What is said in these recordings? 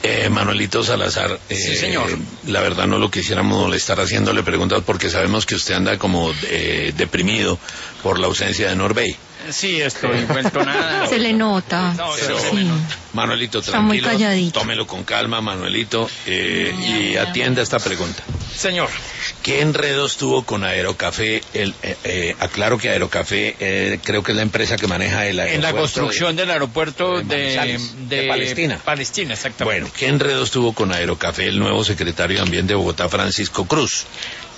Manuelito Salazar, sí, señor. La verdad no lo quisiéramos molestar haciéndole preguntas porque sabemos que usted anda como deprimido por la ausencia de Norbey. Sí, estoy vuelto nada. Se le nota. No, Pero, sí. Manuelito, Está muy tranquilo, calladito. tómelo con calma, Manuelito, y atienda esta pregunta. Señor. ¿Qué enredos tuvo con Aerocafé? Aclaro que Aerocafé creo que es la empresa que maneja el aeropuerto. En la construcción del aeropuerto de Palestina. Palestina, exactamente. Bueno, ¿qué enredos tuvo con Aerocafé el nuevo secretario de Ambiente de Bogotá, Francisco Cruz?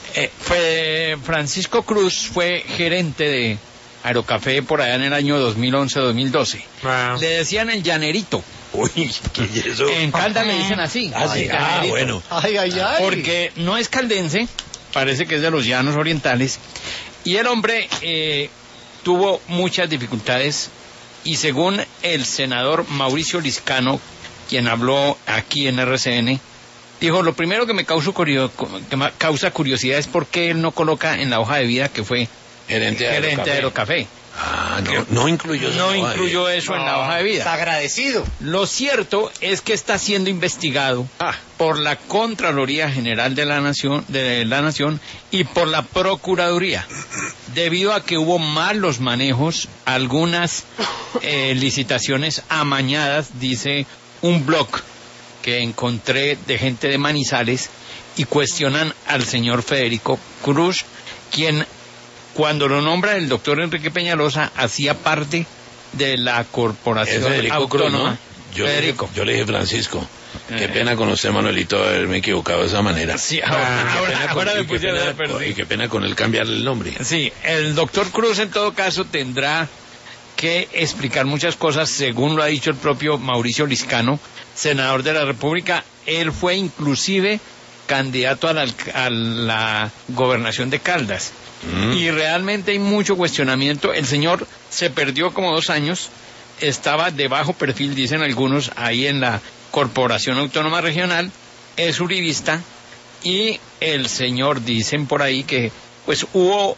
Francisco Cruz fue gerente de Aerocafé por allá en el año 2011-2012. Wow. Le decían el llanerito. Uy, ¿qué es eso? En Caldas le dicen así. Sí, el llanerito. bueno. Ay, ay, ay. Porque no es caldense, parece que es de los llanos orientales, y el hombre tuvo muchas dificultades, y según el senador Mauricio Liscano, quien habló aquí en RCN, dijo, lo primero que me causa curiosidad es por qué él no coloca en la hoja de vida que fue Gerente de Aerocafé. No incluyó eso. No incluyó eso en la hoja de vida. Está agradecido. Lo cierto es que está siendo investigado por la Contraloría General de la Nación y por la Procuraduría, debido a que hubo malos manejos, algunas licitaciones amañadas, dice un blog que encontré de gente de Manizales, y cuestionan al señor Federico Cruz, quien, cuando lo nombra el doctor Enrique Peñalosa, hacía parte de la corporación Federico autónoma. Cruz, ¿no? Federico. Yo le dije Francisco. Qué pena con usted, Manuelito, haberme equivocado de esa manera. Sí, ahora me pusieron a perder. Y qué pena con él cambiarle el nombre. Sí, el doctor Cruz en todo caso tendrá que explicar muchas cosas, según lo ha dicho el propio Mauricio Liscano, senador de la República. Él fue inclusive candidato a la gobernación de Caldas. Y realmente hay mucho cuestionamiento. El señor se perdió como 2 años, estaba de bajo perfil, dicen algunos, ahí en la Corporación Autónoma Regional, es uribista, y el señor, dicen por ahí que pues hubo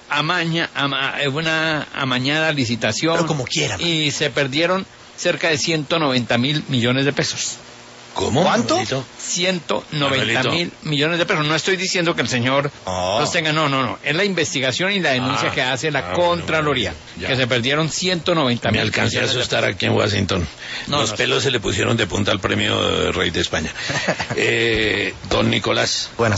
una amañada licitación. Pero como quiera, man. Y se perdieron cerca de 190.000 millones de pesos. ¿Cómo? ¿Cuánto? Manuelito? 190.000 millones de pesos. No estoy diciendo que el señor los tenga, no. Es la investigación y la denuncia que hace la Contraloría, bueno, que se perdieron 190.000. Me alcancé a asustar aquí en Washington. Los pelos se le pusieron de punta al premio de Rey de España. Don Nicolás. Buenas